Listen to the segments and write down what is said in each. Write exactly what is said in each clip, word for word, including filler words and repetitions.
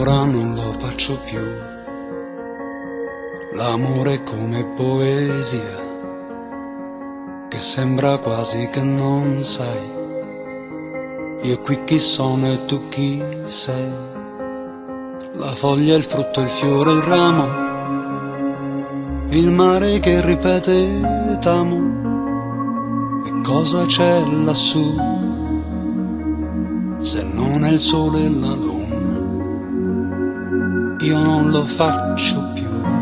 ora non lo faccio più. L'amore è come poesia, che sembra quasi che non sai. Io qui chi sono e tu chi sei. La foglia, il frutto, il fiore, il ramo, il mare che ripete t'amo. E cosa c'è lassù, se non è il sole e la luna? Io non lo faccio più.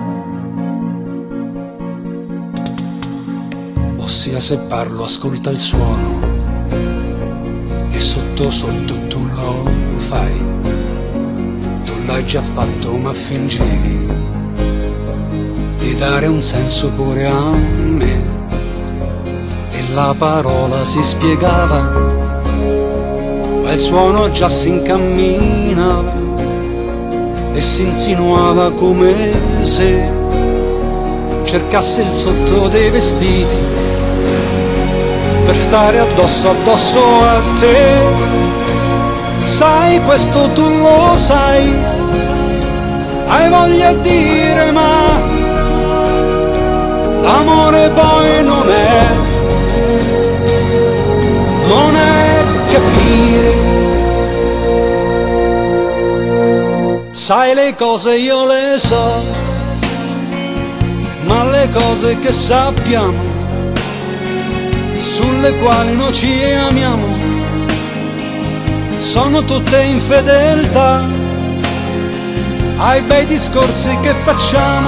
Ossia, se parlo ascolta il suono, e sotto sotto tu lo fai. Tu l'hai già fatto ma fingevi di dare un senso pure a me. E la parola si spiegava, ma il suono già si incamminava e si insinuava come se cercasse il sotto dei vestiti per stare addosso addosso a te. Sai, questo tu lo sai, hai voglia di dire, ma l'amore poi non è, non è capire. Sai, le cose io le so, ma le cose che sappiamo, sulle quali noi ci amiamo, sono tutte infedeltà ai bei discorsi che facciamo.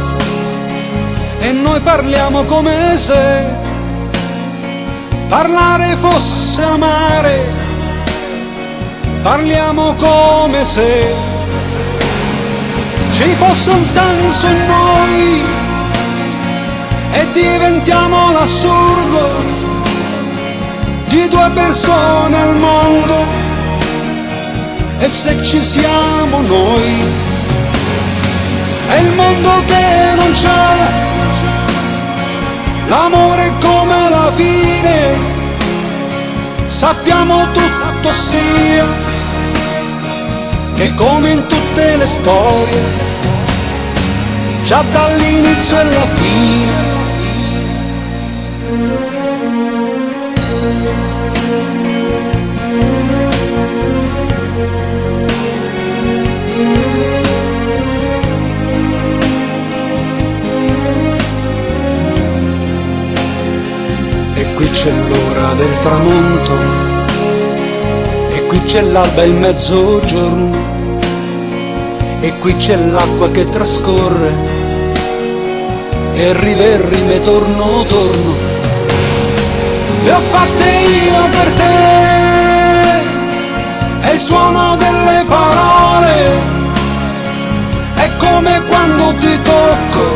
E noi parliamo come se parlare fosse amare, parliamo come se ci fosse un senso in noi e diventiamo l'assurdo di due persone al mondo. E se ci siamo noi, è il mondo che non c'è. L'amore è come la fine, sappiamo tutto sia, che come in tutte le storie, già dall'inizio e la fine. E qui c'è l'ora del tramonto, e qui c'è l'alba e il mezzogiorno, e qui c'è l'acqua che trascorre, e rive e rime torno torno. Le ho fatte io per te, è il suono delle parole, è come quando ti tocco,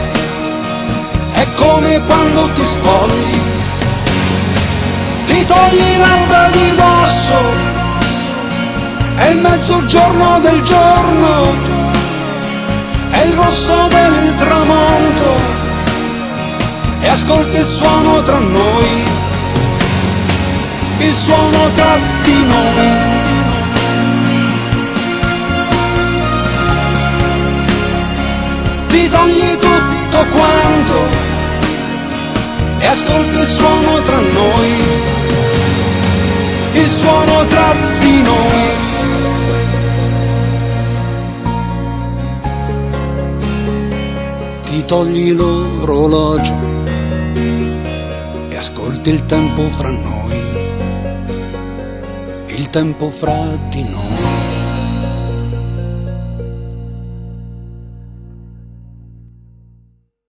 è come quando ti spogli, ti togli l'alba di dosso, è il mezzogiorno del giorno, è il rosso del tramonto, e ascolti il suono tra noi, il suono tra di noi. Ti togli tutto quanto e ascolti il suono tra noi, il suono tra di noi. Ti togli l'orologio e ascolti il tempo fra noi, il tempo fra di noi.